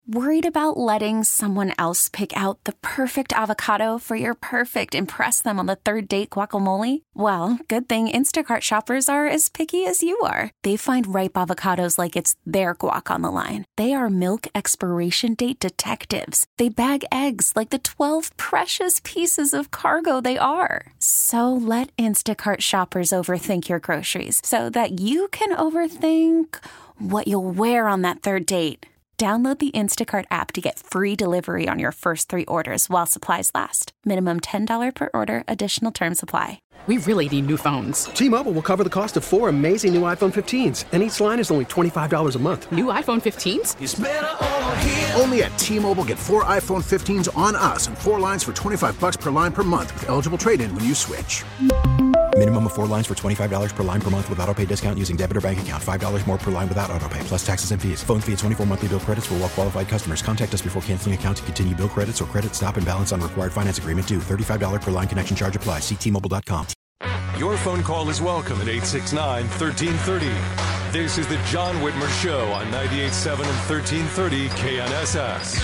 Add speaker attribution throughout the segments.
Speaker 1: Worried about letting someone else pick out the perfect avocado for your perfect impress them on the third date guacamole? Well, good thing Instacart shoppers are as picky as you are. They find ripe avocados like it's their guac on the line. They are milk expiration date detectives. They bag eggs like the 12 precious pieces of cargo they are. So let Instacart shoppers overthink your groceries so that you can overthink what you'll wear on that third date. Download the Instacart app to get free delivery on your first 3 orders while supplies last. Minimum $10 per order. Additional terms apply.
Speaker 2: We really need new phones.
Speaker 3: T-Mobile will cover the cost of 4 amazing new iPhone 15s, and each line is only $25 a month.
Speaker 2: New iPhone 15s?
Speaker 4: It's better over here.
Speaker 5: Only at T-Mobile, get 4 iPhone 15s on us and 4 lines for $25 per line per month with eligible trade-in when you switch.
Speaker 6: Minimum of 4 lines for $25 per line per month with autopay discount using debit or bank account. $5 more per line without autopay, plus taxes and fees. Phone fee at 24 monthly bill credits for well-qualified customers. Contact us before canceling account to continue bill credits or credit stop and balance on required finance agreement due. $35 per line connection charge applies. See T-Mobile.com.
Speaker 7: Your phone call is welcome at 869-1330. This is the John Whitmer Show on 98.7 and 1330 KNSS.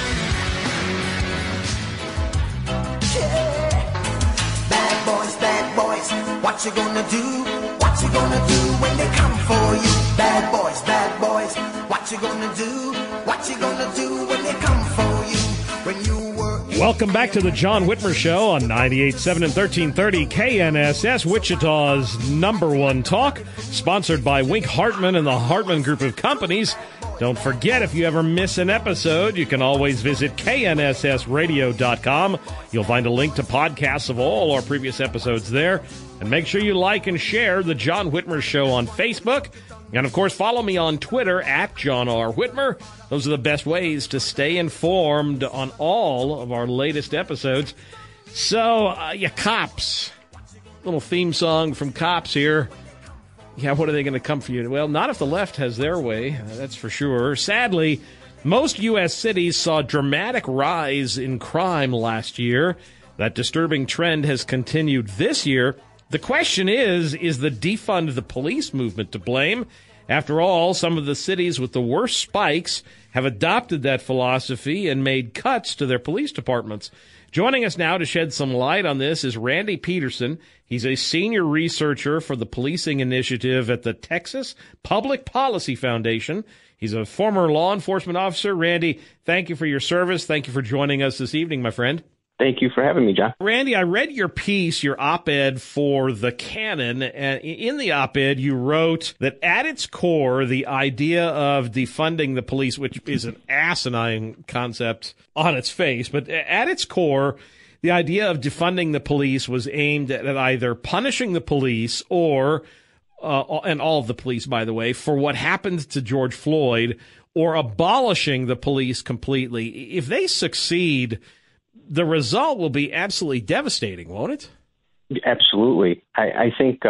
Speaker 4: Bad boys, what you gonna do? What you gonna do when they come for you? Bad boys, what you gonna do? What you gonna do when they come for you? When you were...
Speaker 8: Welcome back to the John Whitmer Show on 98.7 and 1330 KNSS, Wichita's #1 talk, sponsored by Wink Hartman and the Hartman Group of Companies. Don't forget, if you ever miss an episode, you can always visit knssradio.com. You'll find a link to podcasts of all our previous episodes there. And make sure you like and share the John Whitmer Show on Facebook. And, of course, follow me on Twitter at John R. Whitmer. Those are the best ways to stay informed on all of our latest episodes. So, Cops. Little theme song from Cops here. Yeah, what are they going to come for you? Well, not if the left has their way, that's for sure. Sadly, most U.S. cities saw a dramatic rise in crime last year. That disturbing trend has continued this year. The question is the defund the police movement to blame? After all, some of the cities with the worst spikes have adopted that philosophy and made cuts to their police departments. Joining us now to shed some light on this is Randy Peterson. He's a senior researcher for the policing initiative at the Texas Public Policy Foundation. He's a former law enforcement officer. Randy, thank you for your service. Thank you for joining us this evening, my friend.
Speaker 9: Thank you for having me, John.
Speaker 8: Randy, I read your piece, your op-ed for The Canon, and in the op-ed you wrote that at its core, the idea of defunding the police, which is an asinine concept on its face, but at its core, the idea of defunding the police was aimed at either punishing the police or, and all of the police, by the way, for what happened to George Floyd, or abolishing the police completely. If they succeed, the result will be absolutely devastating, won't it?
Speaker 9: Absolutely. I think,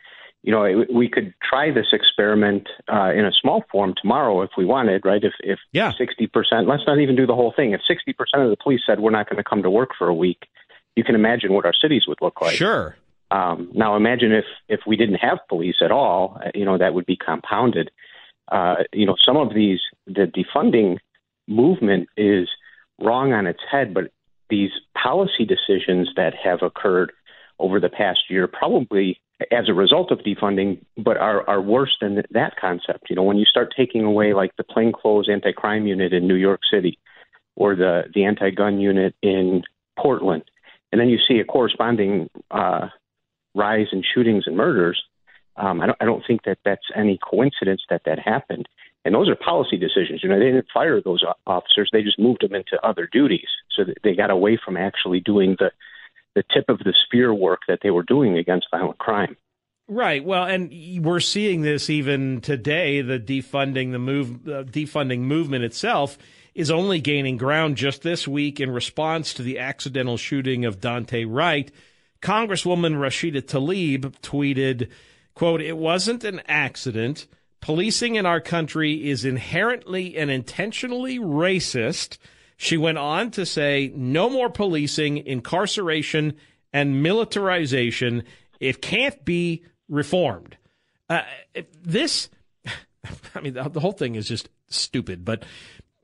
Speaker 9: we could try this experiment in a small form tomorrow if we wanted, right? If 60%, let's not even do the whole thing. If 60% of the police said we're not going to come to work for a week, you can imagine what our cities would look like.
Speaker 8: Sure.
Speaker 9: Now imagine if we didn't have police at all, that would be compounded. Some of the defunding movement is wrong on its head, but these policy decisions that have occurred over the past year, probably as a result of defunding, but are worse than that concept. When you start taking away like the plainclothes anti-crime unit in New York City or the anti-gun unit in Portland, and then you see a corresponding rise in shootings and murders, I don't think that that's any coincidence that happened. And those are policy decisions. They didn't fire those officers. They just moved them into other duties. So that they got away from actually doing the tip of the spear work that they were doing against violent crime.
Speaker 8: Right. Well, and we're seeing this even today. The defunding movement itself is only gaining ground just this week in response to the accidental shooting of Dante Wright. Congresswoman Rashida Tlaib tweeted, quote, "It wasn't an accident. Policing in our country is inherently and intentionally racist." She went on to say, "No more policing, incarceration, and militarization. It can't be reformed." The whole thing is just stupid. But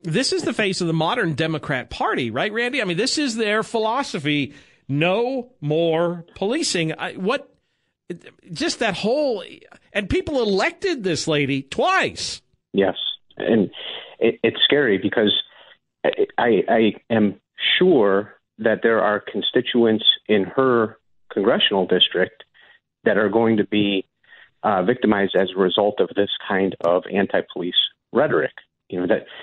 Speaker 8: This is the face of the modern Democrat Party, right, Randy? I mean, this is their philosophy. No more policing. Just that whole, and people elected this lady twice.
Speaker 9: Yes. And it's scary because I am sure that there are constituents in her congressional district that are going to be victimized as a result of this kind of anti-police rhetoric. You know, that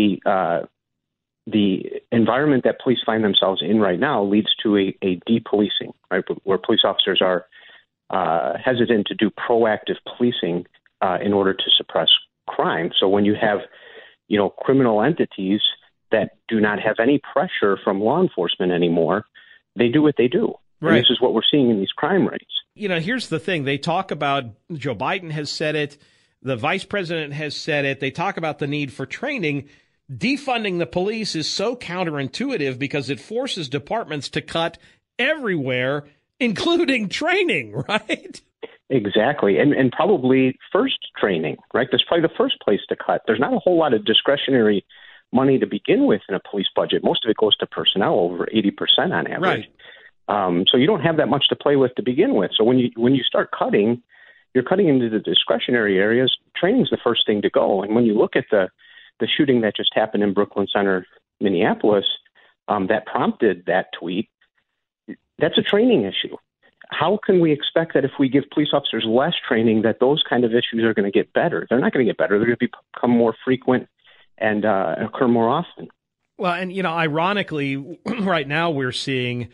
Speaker 9: the environment that police find themselves in right now leads to a depolicing, right, where police officers are hesitant to do proactive policing in order to suppress crime. So when you have, criminal entities that do not have any pressure from law enforcement anymore, they do what they do. Right. And this is what we're seeing in these crime rates.
Speaker 8: Here's the thing. They talk about, Joe Biden has said it, the vice president has said it, they talk about the need for training. Defunding the police is so counterintuitive because it forces departments to cut everywhere, including training, right?
Speaker 9: Exactly. And probably first training, right? That's probably the first place to cut. There's not a whole lot of discretionary money to begin with in a police budget. Most of it goes to personnel, over 80% on average. Right. So you don't have that much to play with to begin with. So when you start cutting, you're cutting into the discretionary areas. Training's the first thing to go. And when you look at the shooting that just happened in Brooklyn Center, Minneapolis, that prompted that tweet, that's a training issue. How can we expect that if we give police officers less training that those kind of issues are going to get better? They're not going to get better. They're going to become more frequent and occur more often.
Speaker 8: Well, and, ironically, right now we're seeing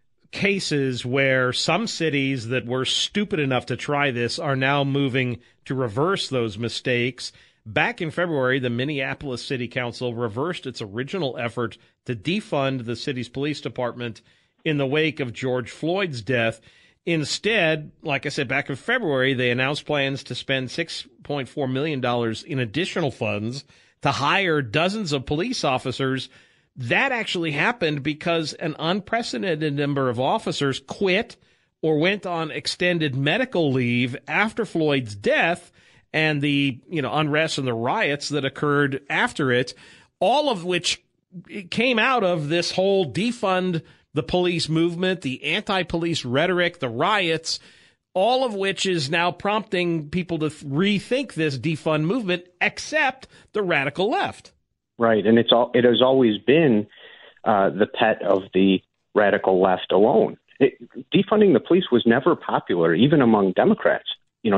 Speaker 8: cases where some cities that were stupid enough to try this are now moving to reverse those mistakes. Back in February, the Minneapolis City Council reversed its original effort to defund the city's police department in the wake of George Floyd's death. Instead, like I said, back in February, they announced plans to spend $6.4 million in additional funds to hire dozens of police officers. That actually happened because an unprecedented number of officers quit or went on extended medical leave after Floyd's death and the unrest and the riots that occurred after it, all of which came out of this whole defund the police movement, the anti-police rhetoric, the riots, all of which is now prompting people to rethink this defund movement, except the radical left.
Speaker 9: Right, and it has always been the pet of the radical left alone. Defunding the police was never popular, even among Democrats.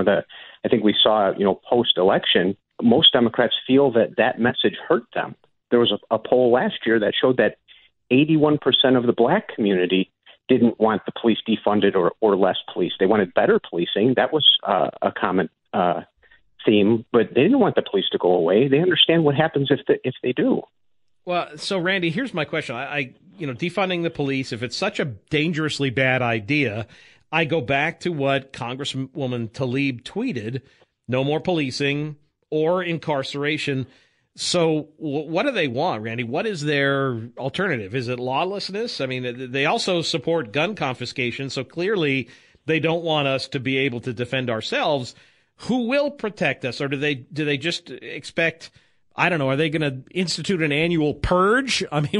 Speaker 9: I think we saw, post-election, most Democrats feel that message hurt them. There was a poll last year that showed that 81% of the black community didn't want the police defunded or less police. They wanted better policing. That was a common theme, but they didn't want the police to go away. They understand what happens if they do.
Speaker 8: Well, so Randy, here's my question. I defunding the police, if it's such a dangerously bad idea, I go back to what Congresswoman Tlaib tweeted: no more policing or incarceration. So what do they want, Randy? What is their alternative? Is it lawlessness? I mean, they also support gun confiscation, so clearly they don't want us to be able to defend ourselves. Who will protect us? Or do they just expect, I don't know, are they going to institute an annual purge? I mean,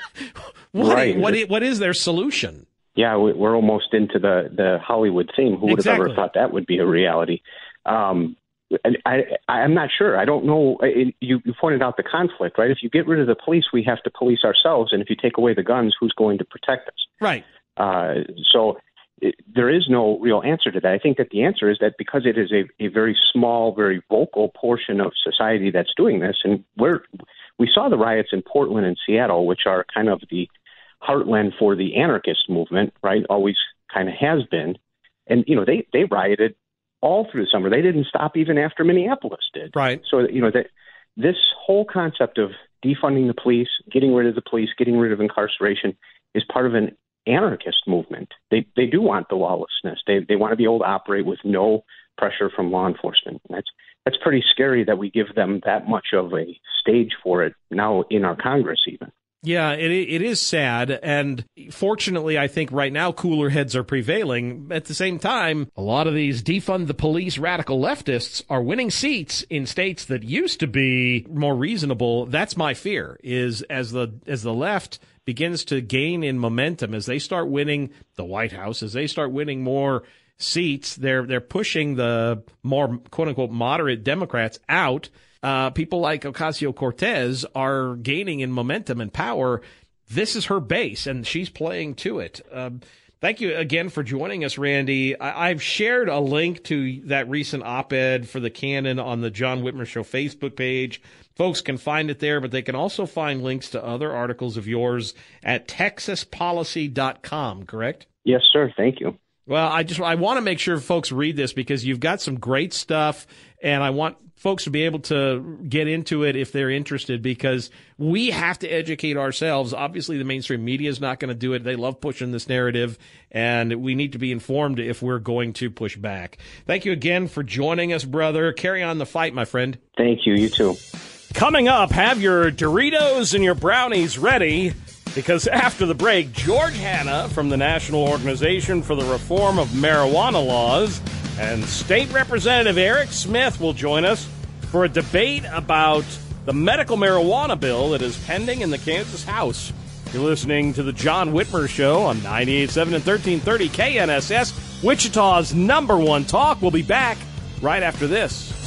Speaker 8: what is their solution?
Speaker 9: Yeah, we're almost into the Hollywood theme. Who would have ever thought that would be a reality? And I'm not sure. I don't know. You pointed out the conflict, right? If you get rid of the police, we have to police ourselves. And if you take away the guns, who's going to protect us?
Speaker 8: Right.
Speaker 9: So there is no real answer to that. I think that the answer is that because it is a very small, very vocal portion of society that's doing this, and we saw the riots in Portland and Seattle, which are kind of the heartland for the anarchist movement, right? Always kind of has been. And, they rioted all through the summer. They didn't stop even after Minneapolis did.
Speaker 8: Right.
Speaker 9: So, this whole concept of defunding the police, getting rid of the police, getting rid of incarceration is part of an anarchist movement. They do want the lawlessness. They want to be able to operate with no pressure from law enforcement. And that's pretty scary that we give them that much of a stage for it now in our Congress even.
Speaker 8: Yeah, it is sad, and fortunately, I think right now cooler heads are prevailing. At the same time, a lot of these defund the police radical leftists are winning seats in states that used to be more reasonable. That's my fear, is as the left begins to gain in momentum, as they start winning the White House, as they start winning more seats, they're pushing the more quote-unquote moderate Democrats out. People like Ocasio-Cortez are gaining in momentum and power. This is her base, and she's playing to it. Thank you again for joining us, Randy. I've shared a link to that recent op-ed for the Canon on the John Whitmer Show Facebook page. Folks can find it there, but they can also find links to other articles of yours at texaspolicy.com, correct?
Speaker 9: Yes, sir. Thank you.
Speaker 8: Well, I want to make sure folks read this because you've got some great stuff, and I want folks to be able to get into it if they're interested, because we have to educate ourselves. Obviously, the mainstream media is not going to do it. They love pushing this narrative, and we need to be informed if we're going to push back. Thank you again for joining us, brother. Carry on the fight, my friend.
Speaker 9: Thank you. You too.
Speaker 8: Coming up, have your Doritos and your brownies ready, because after the break, George Hanna from the National Organization for the Reform of Marijuana Laws and State Representative Eric Smith will join us for a debate about the medical marijuana bill that is pending in the Kansas House. You're listening to the John Whitmer Show on 98.7 and 1330 KNSS, Wichita's #1 talk. We'll be back right after this.